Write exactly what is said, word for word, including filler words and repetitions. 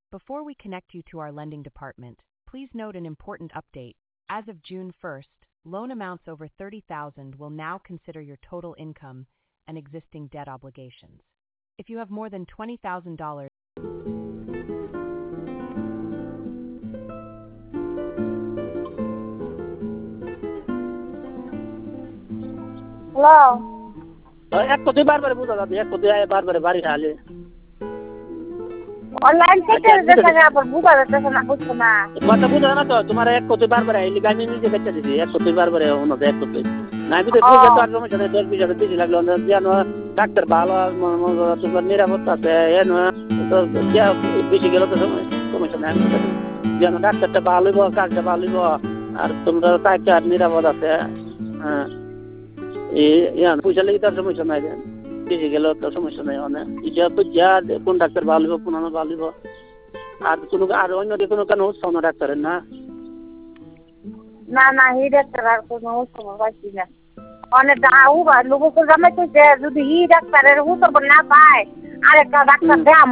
Before we connect you to our lending department, please note an important update. As of June first, loan amounts over thirty thousand dollars will now consider your total income and existing debt obligations. If you have more than twenty thousand dollars, Hello. এক কোটি বারবার বুঝা যাবে এক কোটি বারবার বাড়ি হালে অনলাইন থেকে দেখা যায় আবার বুঝা যাচ্ছে না বুঝছো না কথা বুঝা না তো তোমার এক কোটি বারবার আইলি আমি নিজে বেচে দিছি এক কোটি বারবার অন্য এক কোটি না আমি তো বুঝা তো আর সমস্যা নেই দশ বিশ হাজার বেশি লাগলো জানো ডাক্তার ভালো তোমার নিরাপত্তা আছে এন বেশি গেল তো সমস্যা নেই যেন ডাক্তারটা ভালো হইব কাজটা ভালো হইব আর তোমরা তাকে আর নিরাপদ আছে হ্যাঁ এই পয়সা লেগে তার সমস্যা নাই বেশি গেলেও তো সমস্যা নাই অনেক এটা বুঝা কোন ডাক্তার ভালো হইব কোন ভালো হইব আর কোনো আর অন্য কোনো কেন হচ্ছে না ডাক্তারের না না না হি ডাক্তার আর কোনো সময় পাচ্ছি না অনেক দাও বা লোক জামাই তো যদি হি ডাক্তারের হুতো না পায় আরেকটা ডাক্তার দেয়া